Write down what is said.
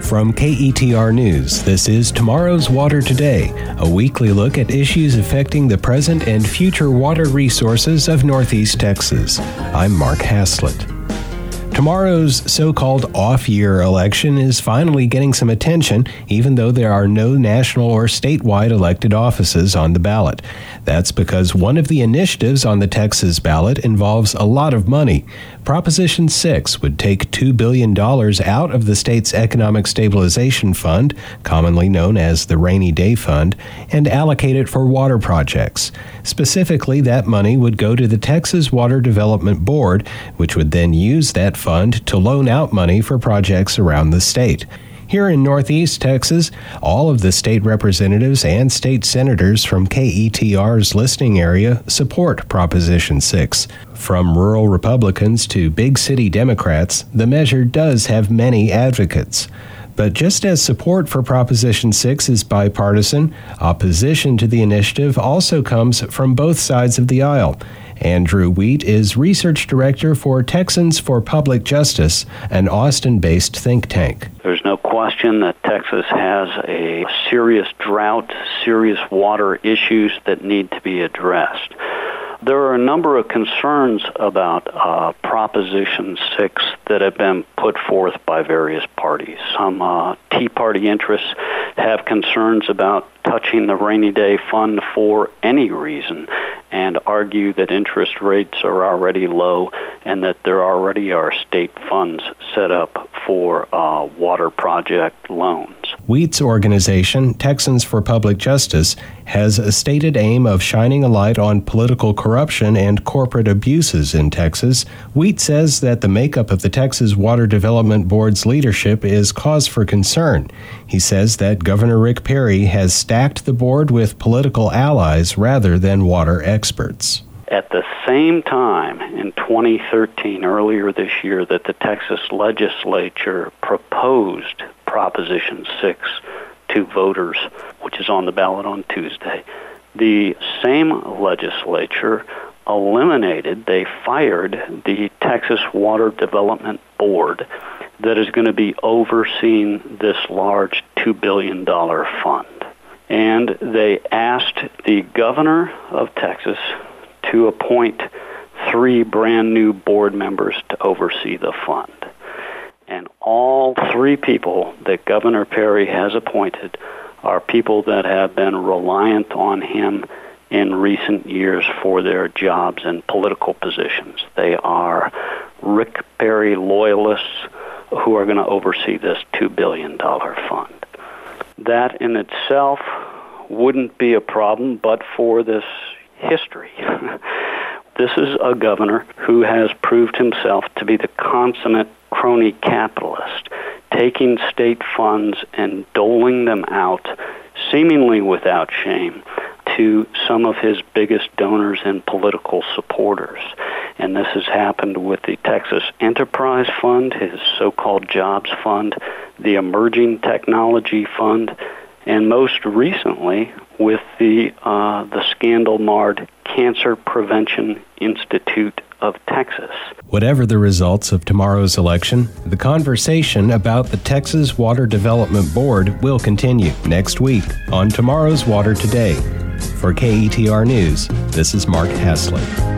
From KETR News, this is Tomorrow's Water Today, a weekly look at issues affecting the present and future water resources of Northeast Texas. I'm Mark Haslett. Tomorrow's so-called off-year election is finally getting some attention, even though there are no national or statewide elected offices on the ballot. That's because one of the initiatives on the Texas ballot involves a lot of money. Proposition 6 would take $2 billion out of the state's Economic Stabilization Fund, commonly known as the Rainy Day Fund, and allocate it for water projects. Specifically, that money would go to the Texas Water Development Board, which would then use that fund to loan out money for projects around the state. Here in Northeast Texas, all of the state representatives and state senators from KETR's listening area support Proposition 6. From rural Republicans to big city Democrats, the measure does have many advocates. But just as support for Proposition 6 is bipartisan, opposition to the initiative also comes from both sides of the aisle. Andrew Wheat is Research Director for Texans for Public Justice, an Austin-based think tank. There's no question that Texas has a serious drought, serious water issues that need to be addressed. There are a number of concerns about Proposition 6 that have been put forth by various parties. Some Tea Party interests have concerns about touching the Rainy Day Fund for any reason and argue that interest rates are already low and that there already are state funds set up for water project loans. Wheat's organization, Texans for Public Justice, has a stated aim of shining a light on political corruption and corporate abuses in Texas. Wheat says that the makeup of the Texas Water Development Board's leadership is cause for concern. He says that Governor Rick Perry has stacked the board with political allies rather than water experts. At the same time, in 2013, earlier this year, that the Texas legislature proposed Proposition 6 to voters, which is on the ballot on Tuesday, the same legislature they fired the Texas Water Development Board that is going to be overseeing this large $2 billion fund. And they asked the governor of Texas to appoint 3 brand new board members to oversee the fund. And all 3 people that Governor Perry has appointed are people that have been reliant on him in recent years for their jobs and political positions. They are Rick Perry loyalists who are going to oversee this $2 billion fund. That in itself wouldn't be a problem but for this history. This is a governor who has proved himself to be the consummate crony capitalist, taking state funds and doling them out, seemingly without shame, to some of his biggest donors and political supporters. And this has happened with the Texas Enterprise Fund, his so-called Jobs Fund, the Emerging Technology Fund, and most recently with the scandal-marred Cancer Prevention Institute of Texas. Whatever the results of tomorrow's election, the conversation about the Texas Water Development Board will continue next week on Tomorrow's Water Today. For KETR News, this is Mark Haslett.